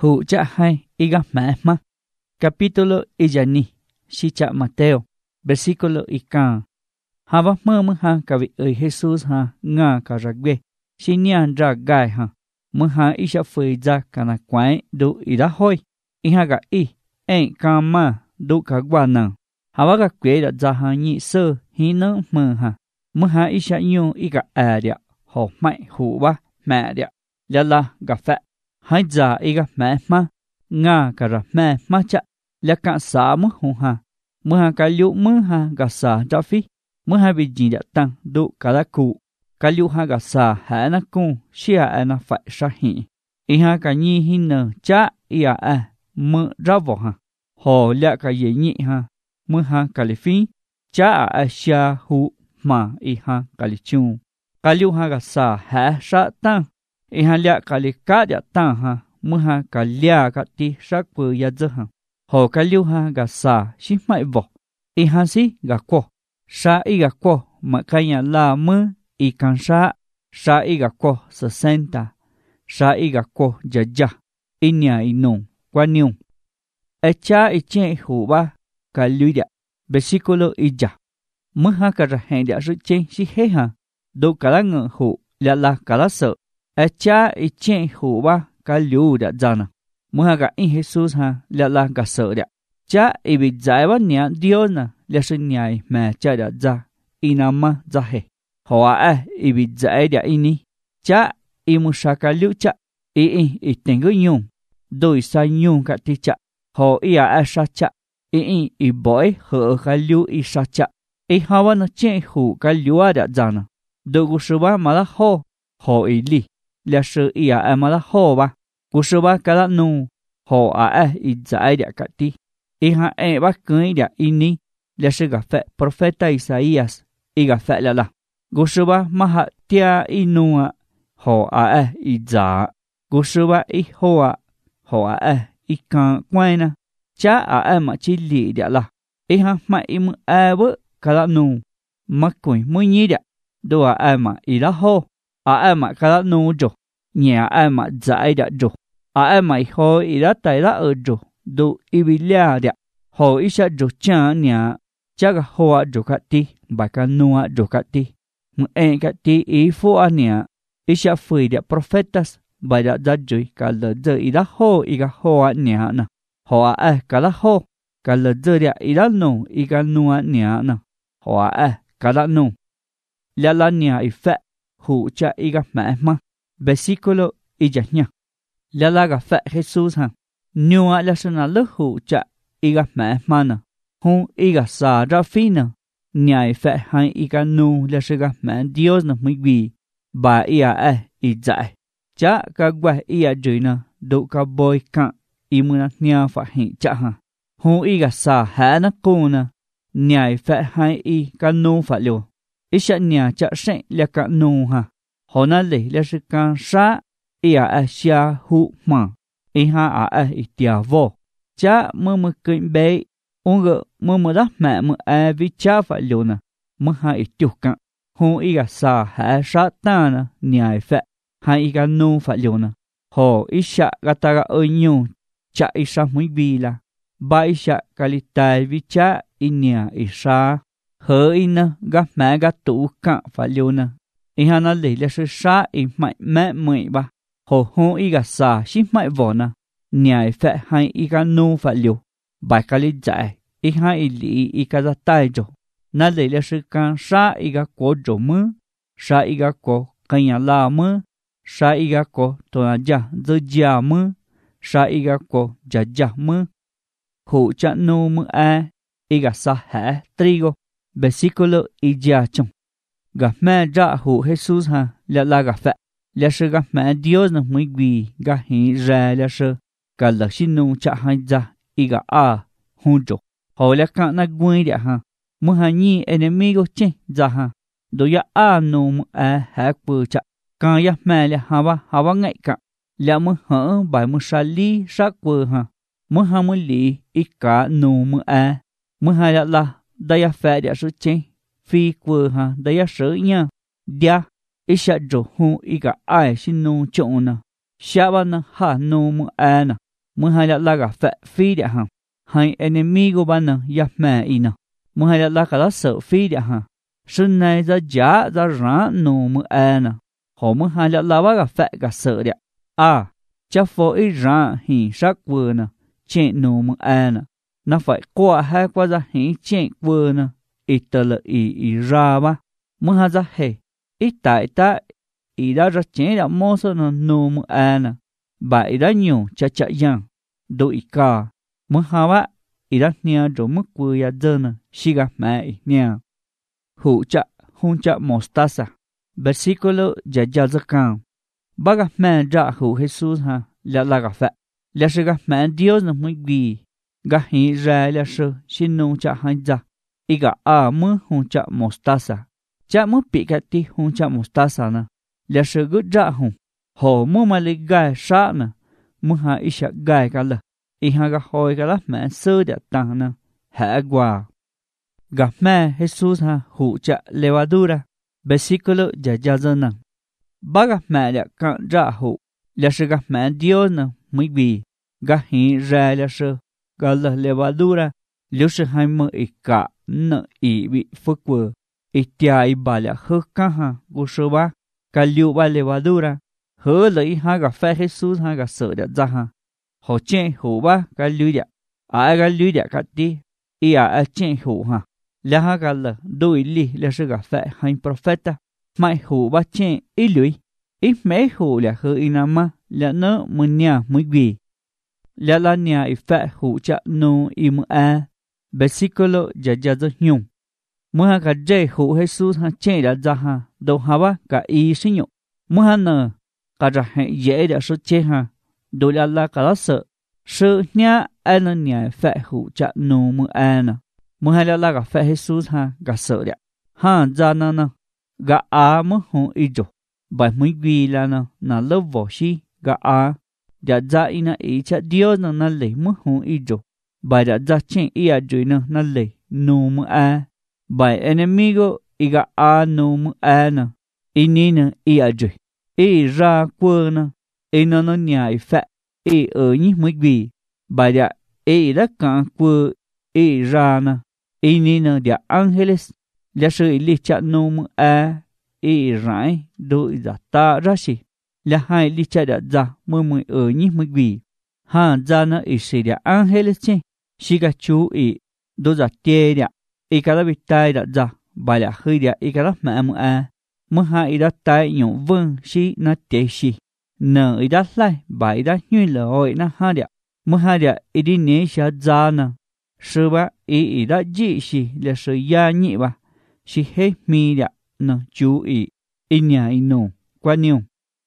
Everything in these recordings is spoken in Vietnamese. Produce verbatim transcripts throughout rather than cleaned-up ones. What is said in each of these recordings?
Hu cha hai iga ma. Capítulo iyani. Si cha Mateo. Versículo ikan. Hava mơ ha kavi ơi Jesus ha nga karagwe. Si nian ra gai ha. Mơ ha isha phơi ra kana quái du ida hoi. Iha ga i. En kama du ka gwa nang. Hava ga kwe da za ha nyi sơ hi nơ mơ ha. Mơ ha isha nyo iga a dia. Ho mai hu ba mẹ dia. Lala ga fa. Hai za iga mẹ ma. Nga kara mẹ ma cha. Laka sa mơ hu ha. Mơ ha ka liu mơ ha ga sa da phi. Mơ ha bị jin da tang du ka da ku. Ka liu ha ga sa ha na ku. Shia a na fa sha hi. Iha ka nyi hi nơ cha ia a. Mơ ra vo ha. Ho lạ ka ye nyi ha. Mơ ha ka li phi. Cha a a shia hu ma iha ka li chung. Ka liu ha ga sa ha sha tang. Iha lạ ka li ka da tang ha. Mơ ha ka lia ka ti sha ku ya zơ ha. Ho ka liu ha ga sa shi mai vo. Iha si ga ko. Sha i ga ko ma ka ya la mơ i kan sha. Sha i ga ko sesenta. Sha i ga ko ja ja. Inya i nung qua niung. E cha i chen hu ba ka liu dia. Versículo i ja. Mơ ha ka ra hen dia su chen si he ha. Do ka la ngờ hu la la ka la sợ. E cha i chen hu ba ka liu dia zana. Mơ ha ga in Jesus ha la la ka sợ dia. Cha i bị giải ba nia Dios na. Là sự nhai mà cha đã ra. Inama ra he. Hoa a i bị giải dia ini. Cha i mu sa ka liu cha. I i i tengo nhung. Đôi sa nhung ka ti cha. Ho i a a sa cha. I i i boi hở ka liu i sa cha. I hawa na chen hu ka liu a đã ra na. Do gu sư ba mà la ho. Ho i li. Là sự i a a mà la ho ba. Gu sư ba ka la nu. Ho a a i giải dia ka ti. I ha e ba cưới dia ini. Là sự gặp phệ profeta Isaías. I gặp phệ là là. Gu sư ba ma ha tia inua. Ho a a i giả. Gu sư ba i hoa. Ho a a i kan quay na. Cha a a ma chi li dia la. I ha ma i mu a bơ ka la nu. Ma kui mu nyi dia. Do a a ma i la ho. A a ma ka la nu jo. Nhà a ma giải dia jo. A a ma i ho i la tai la ở jo. Do i bi lia dia. Ho i sha jo cha nhà. Cha ga hoa jo ka ti. Ba ka nua jo ka ti. Mu e ka ti i fu a nhà. I sha fui dia profetas. Ba da da joi ka le de i la ho i ga hoa nhà na. Ho a a ka la ho. Ka le de dia i la no i ga nua nhà na. Ho a a ka la no. La la nhà i fe. Hu cha i ga ma ma. Versículo i ja nya. La la ga fe Jesus ha. Nua la sana le hu cha i ga ma ma na. Hu i ga sa ra fi na. Nya i fe hai i ga nu la se ga ma Dios na muy bi. Ba i a a i dai. Cha ka gwa i a jui na. Do ka boy ka. I mu na nya fa hi cha ha. Hu i ga sa ha na ku na. Nya i fe hai i ka nu fa liu. I sha nya cha sen la ka nu ha. Ho na le la se ka sa. I a a xia hu ma. I ha a a i tia vo. Cha mơ mơ kinh bế. Ung gỡ mơ mơ đá mẹ mơ a vi cha fa liu na. Mơ ha i tiêu ka. Hu i ga sa ha sa ta na. Nya i fe. Hai i ga nu fa liu na. Ho i sha ga ta ga ơi nyu. Cha i sa muy bi la. Ba i sha ka li tai vi cha i nya i sa. Hơ i na ga mẹ ga tu ka fa liu na. I ha na le le se sa i mai mẹ mười ba. Ho hu i ga sa shi mai vo na. Nya i fe hai i ga nu fa liu. Ba ka li zai. I ha i li i ka da tai jo. Na le le se ka sa i ga ko jo mơ. Sa i ga ko ka ya la mơ. Sa i ga ko to na ja dơ ja mơ. Sa i ga ko ja ja mơ. Hu cha nu mơ a. I ga sa ha trigo. Versículo i ja chung. Ga mẹ ra hu Jesus ha. La la ga fe. La se ga mẹ Dios na muy bi. Ga hi ra la se. Ga la shi nu cha hai za. I ga a. Hun jo. Ho la ka na gui dia ha. Mu ha nyi enemigo chen za ha. Do ya a nu mu a ha pu cha. Ka ya mẹ la ha ba ha ba ngai ka. La mu hở bài mu sa li sa pu ha. Mu ha mu li i ka nu mu a. Mu ha la la. Da ya fe dia su chen. Phi pu ha. Da ya su nha. Dia. I sha jo hu i ga ai shi nu chon na. Sha ba na ha nu mu a na. Mưa hai là la gặp phệ phi địa hả. Hai enemigo ban nè ya mẹ y nè. Mưa hai là la cả lá sợ phi địa hả. Sơn này ra giá ra rã nụ mưa e nè. Họ mưa hai là la gặp phệ gặp sợ địa. À, chắc phô ý rã hì sắc vừa nè. Chênh nụ mưa e nè. Nó phải qua hai qua ra hì chênh vừa nè. Ít tờ là ý ý ra ba. Mưa hai ra hề. Ít tại tại. Ý đã ra chênh đã mô sơ nè nụ mưa e nè. Bà ý đã nhiều chá chá yang. Đô ý ca. Mưa hai bác. Ý đã nia rổ mức vừa ya dơ nè. Xì gà mẹ ý nia. Hụ chá hôn chá mostaza. Versículo ya ya dơ cao. Bà gà mẹ ra hụ Jesus ha. Là là gà phẹ. Là sư gà mẹ Dios nè mới ghi. Gà hì ra là sư. Xin nông chá hành ra. Ý gà à mưa hôn chá mostaza. Chá mưa bị gà tí hôn chá mostaza nè. Là sư gút ra hôn. Hồ mưa mà lì gai sát nè. Mưa hà ý xa gai cả lờ. Ý hà gà hồi cả lá mẹ sơ đẹp tăng nè. Hả quà. Gà mẹ Jesus ha hụ chạ levadura. Versículo ya ya dơ nè. Bà gà mẹ đẹp cạn ra hụ. Là sư gà mẹ Dios nè mới bì. Gà hì ra là sư. Gà lờ levadura. Liêu sư hai mơ ý cả nợ ý bị phước vơ. Ý tia ý bà lạ khơ ca ha. Cô sư bác. Cả liêu bà levadura. Hứa lấy hai gà phê Jesus hai gà sợ đẹp ra ha. Họ chênh hữu ba gà lưu đẹp. À gà lưu đẹp gà tí. Ý à chênh hữu ha. Là hai gà lờ đôi lý là sư gà phê hành profeta. Mai hữu ba chênh ý lưới. Ý mấy hữu là hứa ý nà ma. Là nơ mơ nhà mới bì. Là là nhà ý phê hữu chạ nô ý mơ à. Versículo ya ya dơ nhung. Mơ ha gà dây hữu Jesus ha chênh đã ra ha. Đâu ha ba gà ý sinh nhục. Mơ ha nờ. Cả ra hẹn dễ đã số chế ha. Đối là là cả đó sợ. Sự nhá ai là nhà phệ hữu chạ nô mơ ai nè. Mơ hay là là cả phệ Jesus ha. Gà sợ đẹp. Ha ra nà nà. Gà á mơ hông ý dụ. Bài mới ghi là nà. Nà lớp vỏ xí. Gà á. Đã ra ý nà ý chạ Dios nà nà lệ mơ hông ý dụ. Bài đã ra chênh ý à dùi nà nà lệ nô mơ ai. Bài enemigo ý gà á nô mơ ai nà. Ý ní nà ý à dùi. Ý ra quơ nè. Ý nó nó nhà ý phẹ. Ý ở nhí mới ghi. Bà đã ý đã cả quơ. Ý ra nè. Ý ní nè đã angeles. Là sự ý lý chạ nô mơ à. Ý rãi. Đôi giả ta ra xì. Là hai lý chạ đã ra. Mơ mơ ở nhí mới ghi. Hà ra nè ý xì đã angeles chê. Xì gà chú ý. Đôi giả tê đã. Ý cả là bị tai đã ra. Bà đã hơi đã ý cả là mẹ mơ à. Mơ hai ý đã tai nhộn vâng xí nà tế xí. Nờ ý đã lại bà ý đã nhuy lỡ ôi nà hà đẹp. Mơ hai đẹp ý đi nế xá ra nà. Sư bác ý ý đã dị xí là sư ya nhị bà. Xí hết mi đẹp nà chú ý. Ý nhà ý nổ qua nhiều.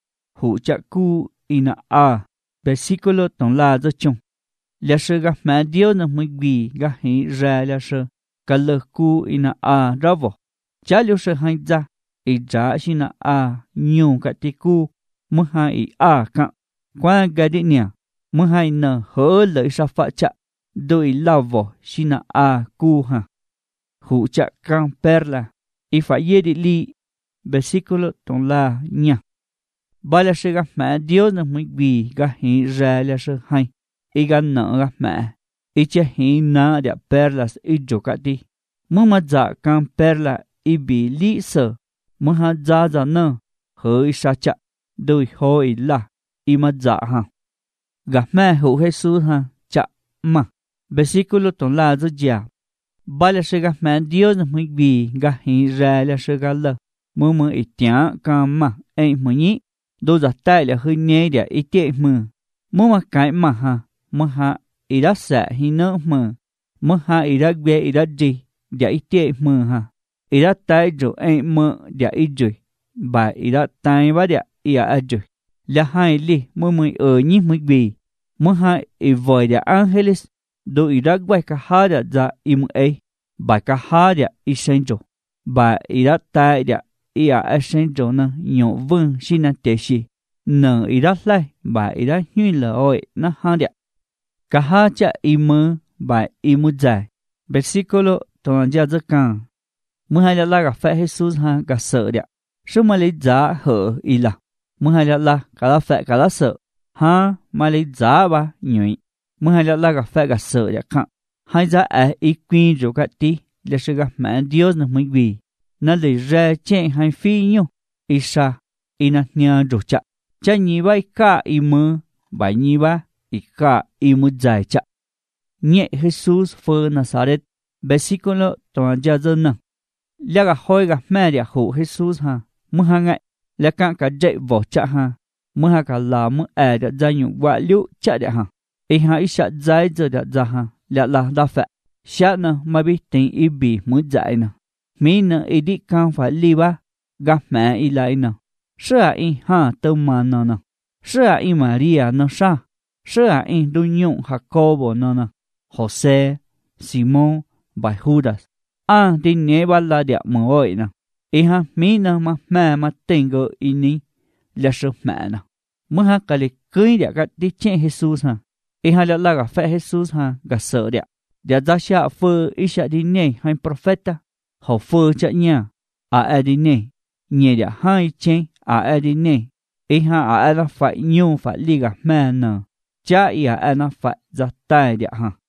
Hữu chạ cu ý nà à. Versículo tổng là dơ chung. Là sư gà mẹ Dios nà mới bì gà hí ra là sư. Cả lơ cu ý nà à ra vỏ. Chá liêu sư hành ra. Ý giá xí nà à nhiều cả tì cu. Mơ hai ý à cạn. Qua gà đi nè. Mơ hai nờ hỡ lợi sa phạ chạ. Đôi lao vỏ xí nà à cu ha. Hữu chạ căng perla. Ý phải dê đi li. Versículo tổng là nha. Bà là sư gà mẹ Dios nà mới bì gà hí ra là sư hay. Ý gà nợ gà mẹ. Ý chá hí nà đẹp perlas ý dô cả tì. Mơ mà dạ căng perla ý bì lý sở. Mơ hà ra ra nơ. Hỡi ý xa chạ. Đôi hô ý là. Ý mà dạ ha. Gà mẹ hữu Jesus ha. Chạ mà. Versículo tổng là dơ dà. Bà là sư gà mẹ Dios nà mới bì. Gà hí ra là sư gà lơ. Mơ mơ ý tiã ca mà. Ê mơ nhí. Đô giả tay là hơi nhé đẻ ý tệ mơ. Mơ mà cái mà ha. Mơ hạ ý đã xạ hí nơ mơ. Mơ hạ ý đã ghê ý đã dì. Đẻ ý tệ mơ ha. Ý đã tay rổ ê mơ đẻ ý rùi. Bà ý đã tay bá đẻ ý à rùi. Là hai li mơ mơ ở nhí mới bì. Mơ hai ý vòi đẻ angeles. Đô ý đã quay cả hai đẻ ra ý mơ ê. Bà cả hai đẻ ý sinh rổ. Bà ý đã tay đẻ ý à sinh rổ nè nhổ vâng xin nà tế xì. Nờ ý đã lại bà ý đã nhuy lỡ ôi nà hai đẻ. Cả hai chạ ý mơ bà ý mơ dài. Versículo tổng là dơ càng. Mơ hai là là gà phệ Jesus ha gà sợ đẻ. Sư mà lấy giá hở ý là. Mơ hai là là cả là phệ cả là sợ. ha mà lấy giá ba nhụy mới hay là la gặp phải gặp sợ đẹp khăn hay giá ấy ý quy rồi cả tí là sự gặp mẹ Dios nó mới vì nó lấy ra chạy hay phi nhau ý sa ý nát nhà rồi chạ chạ nhị bay cả ý mơ bài nhị ba ý cả ý mơ dài chạ nhẹ Jesus fue Nazaret versículo toàn gia dân nè là gặp hỏi gặp mẹ địa hữu Jesus ha mới hàng ngày là cả cả dạy võ chạ ha mới hàng cả là mới ai đã ra những quả liệu chạ địa ha ý ha ý sa dài giờ đã ra ha là là đa phệ sa nè mà biết tình ý bị mới dài nè mình nè ý đi càng phải li ba gặp mẹ ý lại nè sợ ý ha tao mà nè nè sợ ý Maria nè sa sợ ý đôi nhung Jacobo nè nè Jose Simon và Judas à đi nhé ba la địa mỗi nè ý ha mình nè mà mẹ mà tình gỡ ý ní là sự mẹ nè mới ha cái lịch cưới địa cái đi chơi Jesus ha ý ha là là gặp phải Jesus ha gặp sợ địa địa ra xa phơ ý xa đi nhé hay profeta họ phơ chạy nhà à ai đi nhé nhé địa hai chơi à ai đi nhé ý ha à ai là phải nhung phải đi gặp mẹ nè cha ý à ai là phải ra tay địa ha